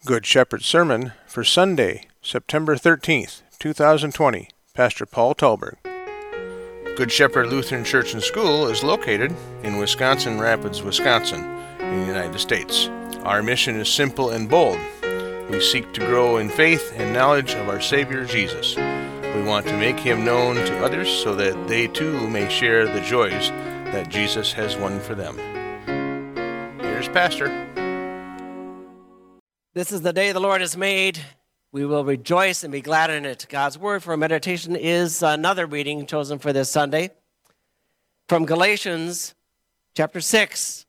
Good Shepherd Sermon for Sunday, September 13th, 2020, Pastor Paul Talberg. Good Shepherd Lutheran Church and School is located in Wisconsin Rapids, Wisconsin, in the United States. Our mission is simple and bold. We seek to grow in faith and knowledge of our Savior Jesus. We want to make Him known to others so that they too may share the joys that Jesus has won for them. Here's Pastor. This is the day the Lord has made. We will rejoice and be glad in it. God's word for meditation is another reading chosen for this Sunday from Galatians chapter 6.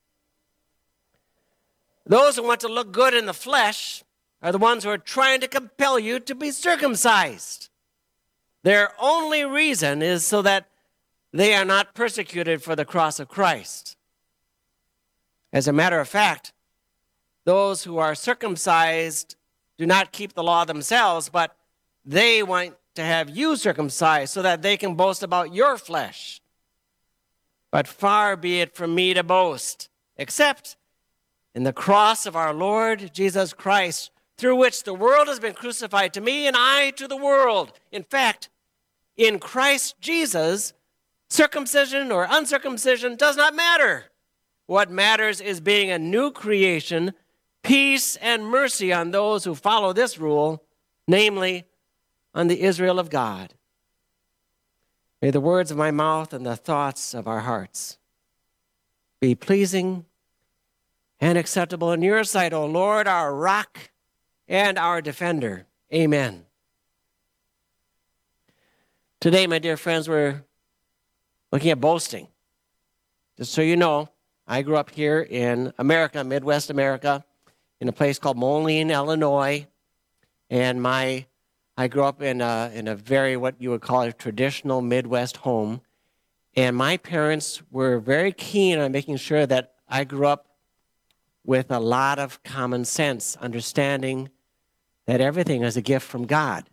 Those who want to look good in the flesh are the ones who are trying to compel you to be circumcised. Their only reason is so that they are not persecuted for the cross of Christ. As a matter of fact, those who are circumcised do not keep the law themselves, but they want to have you circumcised so that they can boast about your flesh. But far be it from me to boast, except in the cross of our Lord Jesus Christ, through which the world has been crucified to me and I to the world. In fact, in Christ Jesus, circumcision or uncircumcision does not matter. What matters is being a new creation, peace and mercy on those who follow this rule, namely on the Israel of God. May the words of my mouth and the thoughts of our hearts be pleasing and acceptable in your sight, O Lord, our rock and our defender. Amen. Today, my dear friends, we're looking at boasting. Just so you know, I grew up here in America, Midwest America, in a place called Moline, Illinois, and I grew up in a very, what you would call a traditional Midwest home, and my parents were very keen on making sure that I grew up with a lot of common sense, understanding that everything is a gift from God.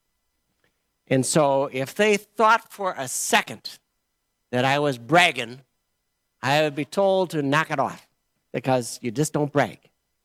And so if they thought for a second that I was bragging, I would be told to knock it off, because you just don't brag.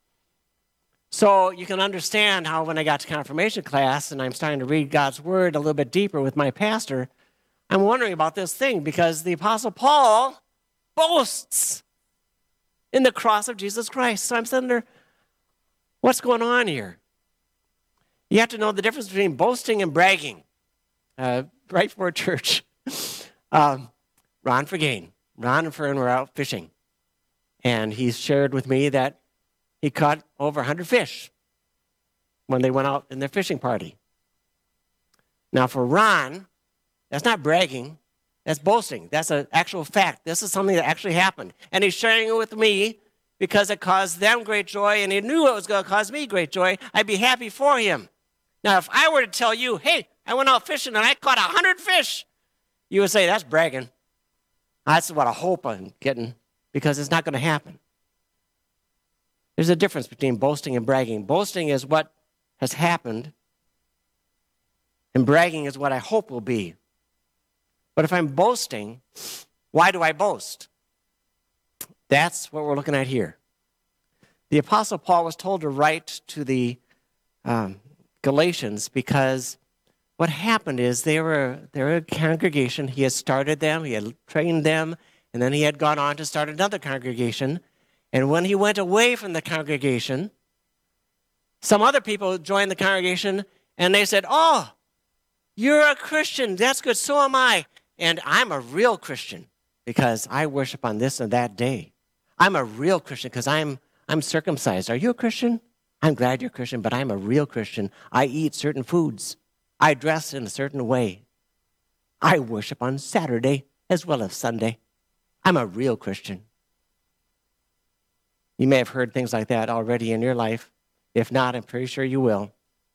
So you can understand how when I got to confirmation class and I'm starting to read God's word a little bit deeper with my pastor, I'm wondering about this thing, because the Apostle Paul boasts in the cross of Jesus Christ. So I'm sitting there, what's going on here? You have to know the difference between boasting and bragging. Right before church, Ron Fergain. Ron and Fern were out fishing, and he shared with me that he caught over 100 fish when they went out in their fishing party. Now, for Ron, that's not bragging. That's boasting. That's an actual fact. This is something that actually happened. And he's sharing it with me because it caused them great joy, and he knew it was going to cause me great joy. I'd be happy for him. Now, if I were to tell you, hey, I went out fishing and I caught 100 fish, you would say, that's bragging. That's what I hope I'm getting, because it's not going to happen. There's a difference between boasting and bragging. Boasting is what has happened, and bragging is what I hope will be. But if I'm boasting, why do I boast? That's what we're looking at here. The Apostle Paul was told to write to the Galatians because what happened is they were a congregation. He had started them, he had trained them, and then he had gone on to start another congregation. And when he went away from the congregation, some other people joined the congregation, and they said, oh, you're a Christian. That's good. So am I. And I'm a real Christian because I worship on this and that day. I'm a real Christian because I'm circumcised. Are you a Christian? I'm glad you're a Christian, but I'm a real Christian. I eat certain foods. I dress in a certain way. I worship on Saturday as well as Sunday. I'm a real Christian. You may have heard things like that already in your life. If not, I'm pretty sure you will.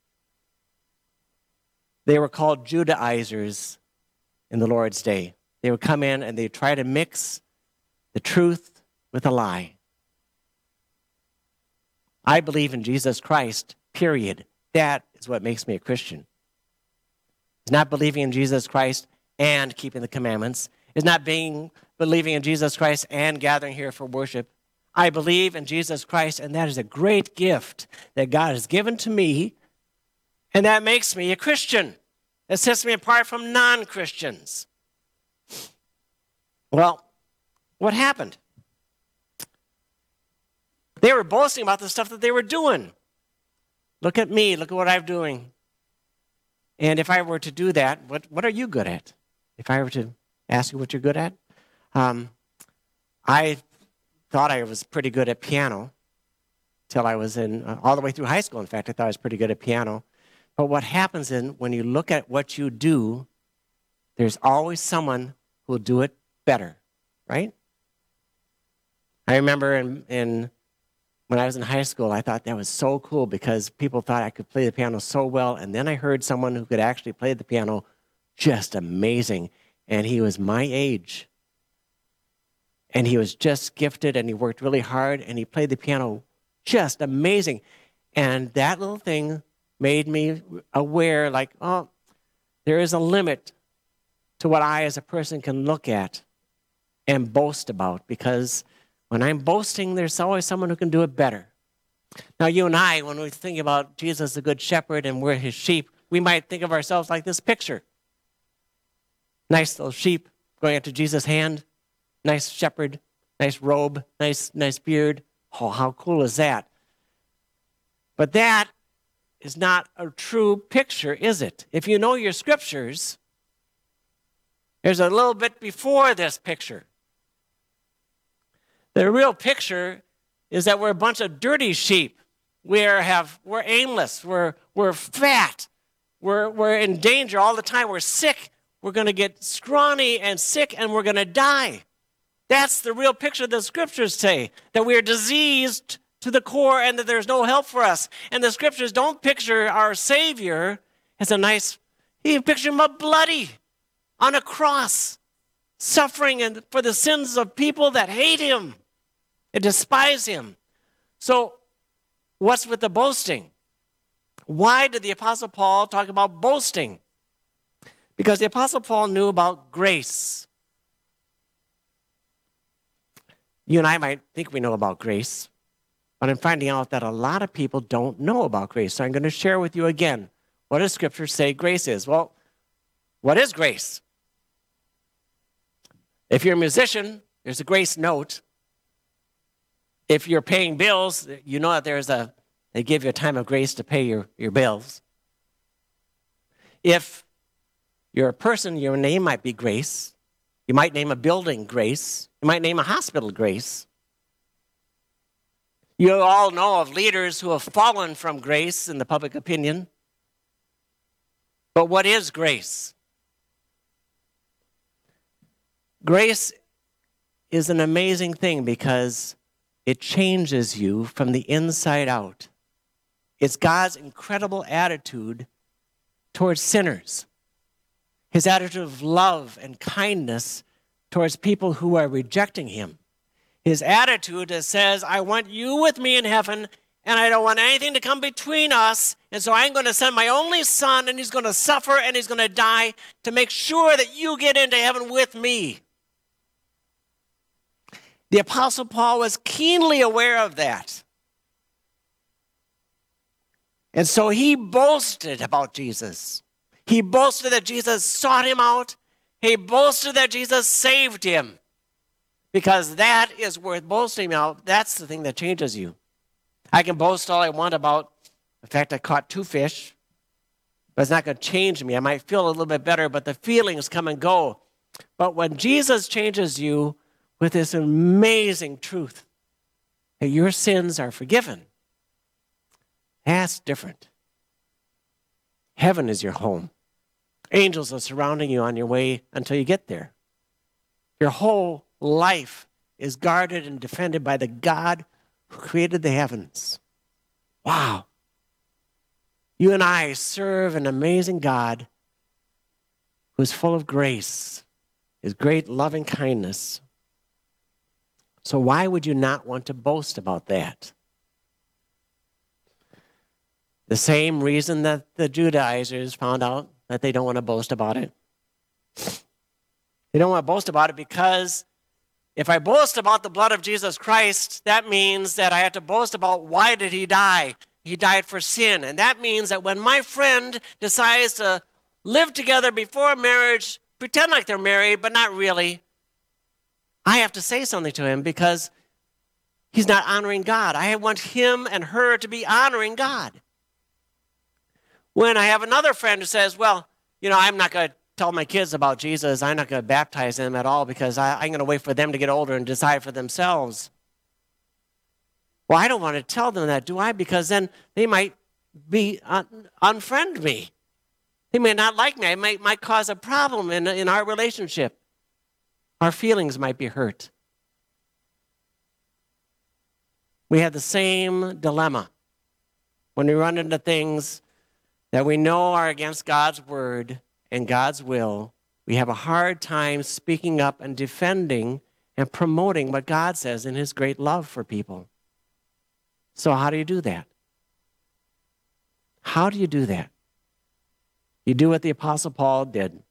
They were called Judaizers in the Lord's day. They would come in and they'd try to mix the truth with a lie. I believe in Jesus Christ, period. That is what makes me a Christian. It's not believing in Jesus Christ and keeping the commandments. It's not believing in Jesus Christ and gathering here for worship. I believe in Jesus Christ, and that is a great gift that God has given to me, and that makes me a Christian. It sets me apart from non-Christians. Well, what happened? They were boasting about the stuff that they were doing. Look at me, look at what I'm doing. And if I were to do that, what are you good at? If I were to ask you what you're good at, I thought I was pretty good at piano till I was all the way through high school. In fact, I thought I was pretty good at piano. But what happens when you look at what you do, there's always someone who will do it better, right? I remember when I was in high school, I thought that was so cool because people thought I could play the piano so well. And then I heard someone who could actually play the piano just amazing. And he was my age. And he was just gifted, and he worked really hard, and he played the piano just amazing. And that little thing made me aware, like, oh, there is a limit to what I as a person can look at and boast about, because when I'm boasting, there's always someone who can do it better. Now, you and I, when we think about Jesus, the Good Shepherd, and we're his sheep, we might think of ourselves like this picture. Nice little sheep going up to Jesus' hand. Nice shepherd, nice robe, nice beard. Oh, how cool is that? But that is not a true picture, is it? If you know your scriptures, there's a little bit before this picture. The real picture is that we're a bunch of dirty sheep. We're aimless. We're fat. We're in danger all the time. We're sick. We're going to get scrawny and sick, and we're going to die. That's the real picture the scriptures say, that we are diseased to the core and that there's no help for us. And the scriptures don't picture our Savior as he picture him bloody on a cross, suffering for the sins of people that hate him and despise him. So what's with the boasting? Why did the Apostle Paul talk about boasting? Because the Apostle Paul knew about grace. You and I might think we know about grace, but I'm finding out that a lot of people don't know about grace. So I'm going to share with you again, what does Scripture say grace is? Well, what is grace? If you're a musician, there's a grace note. If you're paying bills, you know that they give you a time of grace to pay your bills. If you're a person, your name might be Grace. You might name a building Grace. You might name a hospital Grace. You all know of leaders who have fallen from grace in the public opinion. But what is grace? Grace is an amazing thing because it changes you from the inside out. It's God's incredible attitude towards sinners. His attitude of love and kindness towards people who are rejecting him. His attitude that says, I want you with me in heaven, and I don't want anything to come between us, and so I'm going to send my only son, and he's going to suffer, and he's going to die to make sure that you get into heaven with me. The Apostle Paul was keenly aware of that. And so he boasted about Jesus. He boasted that Jesus sought him out. He boasted that Jesus saved him. Because that is worth boasting about. That's the thing that changes you. I can boast all I want about the fact I caught 2 fish, but it's not going to change me. I might feel a little bit better, but the feelings come and go. But when Jesus changes you with this amazing truth that your sins are forgiven, that's different. Heaven is your home. Angels are surrounding you on your way until you get there. Your whole life is guarded and defended by the God who created the heavens. Wow. You and I serve an amazing God who is full of grace, his great loving kindness. So why would you not want to boast about that? The same reason that the Judaizers found out that they don't want to boast about it. They don't want to boast about it because If I boast about the blood of Jesus Christ, that means that I have to boast about why did he die? He died for sin. And that means that when my friend decides to live together before marriage, pretend like they're married, but not really, I have to say something to him because he's not honoring God. I want him and her to be honoring God. When I have another friend who says, well, I'm not going to tell my kids about Jesus. I'm not going to baptize them at all because I'm going to wait for them to get older and decide for themselves. Well, I don't want to tell them that, do I? Because then they might unfriend me. They may not like me. It might cause a problem in our relationship. Our feelings might be hurt. We have the same dilemma when we run into things that we know are against God's word and God's will. We have a hard time speaking up and defending and promoting what God says in his great love for people. So how do you do that? How do you do that? You do what the Apostle Paul did.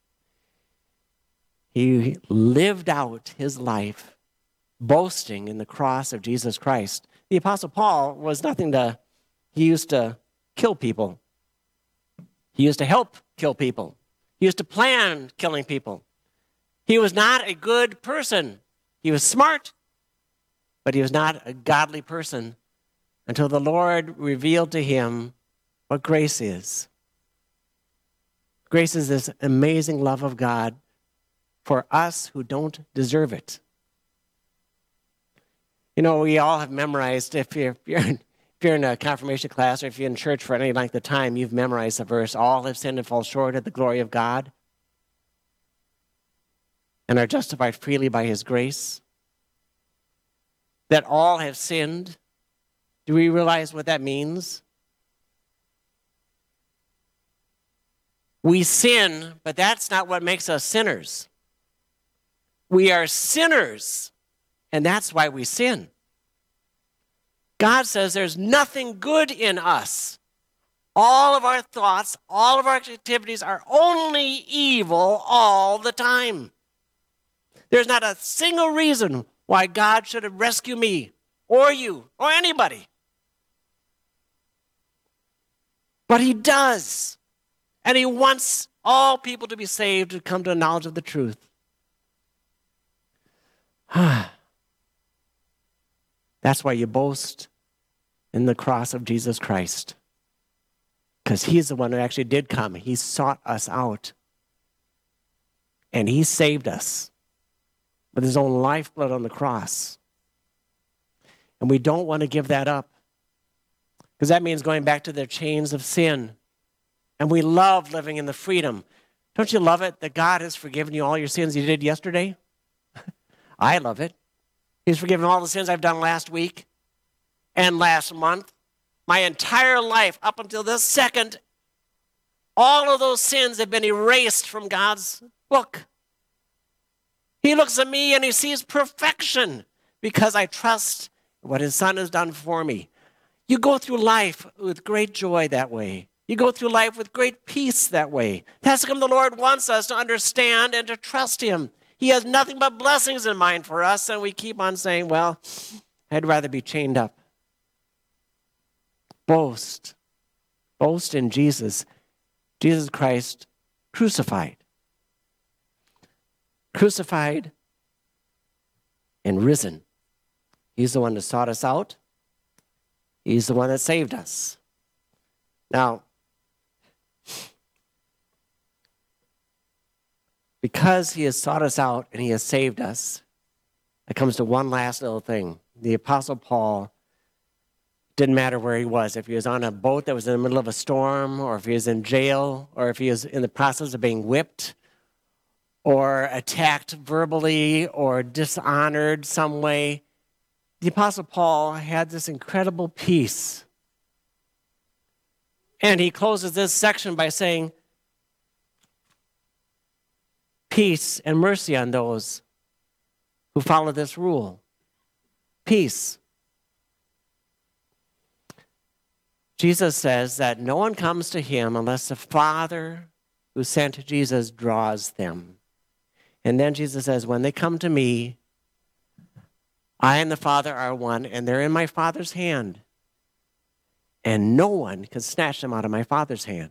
He lived out his life boasting in the cross of Jesus Christ. The Apostle Paul was he used to kill people. He used to help kill people. He used to plan killing people. He was not a good person. He was smart, but he was not a godly person until the Lord revealed to him what grace is. Grace is this amazing love of God for us who don't deserve it. We all have memorized, if you're in a confirmation class or if you're in church for any length of time, you've memorized the verse, all have sinned and fall short of the glory of God and are justified freely by his grace. That all have sinned. Do we realize what that means? We sin, but that's not what makes us sinners. We are sinners, and that's why we sin. God says there's nothing good in us. All of our thoughts, all of our activities are only evil all the time. There's not a single reason why God should have rescued me or you or anybody. But he does. And he wants all people to be saved and come to a knowledge of the truth. That's why you boast in the cross of Jesus Christ. Because he's the one who actually did come. He sought us out. And he saved us with his own lifeblood on the cross. And we don't want to give that up. Because that means going back to the chains of sin. And we love living in the freedom. Don't you love it that God has forgiven you all your sins you did yesterday? I love it. He's forgiven all the sins I've done last week and last month. My entire life up until this second, all of those sins have been erased from God's book. He looks at me and he sees perfection because I trust what his son has done for me. You go through life with great joy that way. You go through life with great peace that way. That's how come the Lord wants us to understand and to trust him. He has nothing but blessings in mind for us, and we keep on saying, well, I'd rather be chained up. Boast. Boast in Jesus. Jesus Christ crucified. Crucified and risen. He's the one that sought us out. He's the one that saved us. Now, because he has sought us out and he has saved us, it comes to one last little thing. The Apostle Paul, didn't matter where he was. If he was on a boat that was in the middle of a storm, or if he was in jail, or if he was in the process of being whipped, or attacked verbally, or dishonored some way, the Apostle Paul had this incredible peace. And he closes this section by saying, peace and mercy on those who follow this rule. Peace. Jesus says that no one comes to him unless the Father who sent Jesus draws them. And then Jesus says, when they come to me, I and the Father are one, and they're in my Father's hand. And no one can snatch them out of my Father's hand.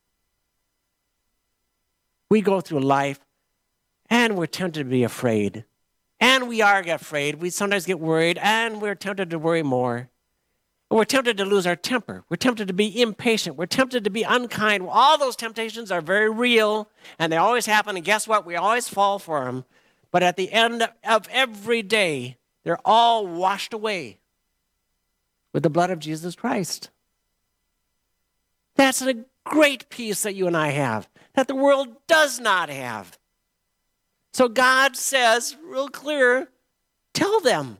We go through life, and we're tempted to be afraid. And we are afraid. We sometimes get worried, and we're tempted to worry more. We're tempted to lose our temper. We're tempted to be impatient. We're tempted to be unkind. All those temptations are very real, and they always happen. And guess what? We always fall for them. But at the end of every day, they're all washed away with the blood of Jesus Christ. That's a great peace that you and I have, that the world does not have. So God says, real clear, tell them.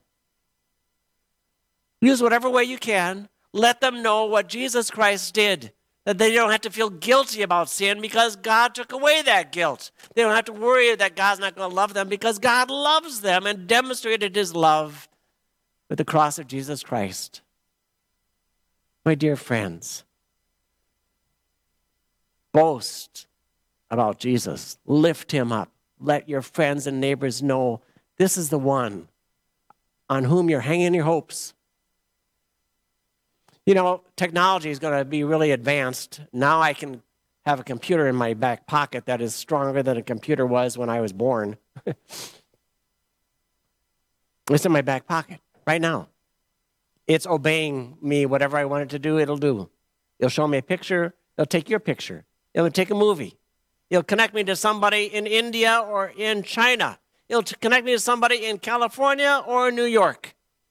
Use whatever way you can. Let them know what Jesus Christ did. That they don't have to feel guilty about sin because God took away that guilt. They don't have to worry that God's not going to love them because God loves them and demonstrated his love with the cross of Jesus Christ. My dear friends, boast about Jesus. Lift him up. Let your friends and neighbors know this is the one on whom you're hanging your hopes. You know, technology is going to be really advanced. Now I can have a computer in my back pocket that is stronger than a computer was when I was born. It's in my back pocket right now. It's obeying me. Whatever I want it to do, it'll do. It'll show me a picture. It'll take your picture. It'll take a movie. It'll connect me to somebody in India or in China. It'll connect me to somebody in California or New York.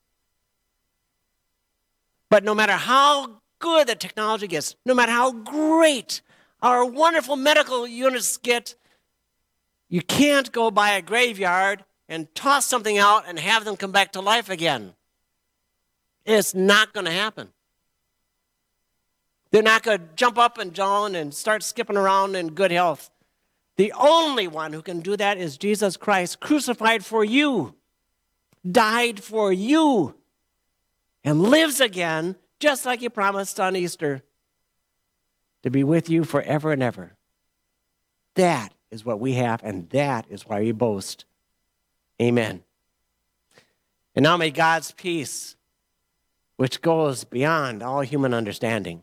But no matter how good the technology gets, no matter how great our wonderful medical units get, you can't go by a graveyard and toss something out and have them come back to life again. It's not going to happen. They're not going to jump up and down and start skipping around in good health. The only one who can do that is Jesus Christ, crucified for you, died for you, and lives again, just like he promised on Easter, to be with you forever and ever. That is what we have, and that is why we boast. Amen. And now may God's peace, which goes beyond all human understanding,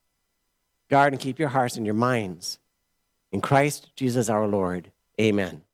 guard and keep your hearts and your minds in Christ Jesus our Lord. Amen.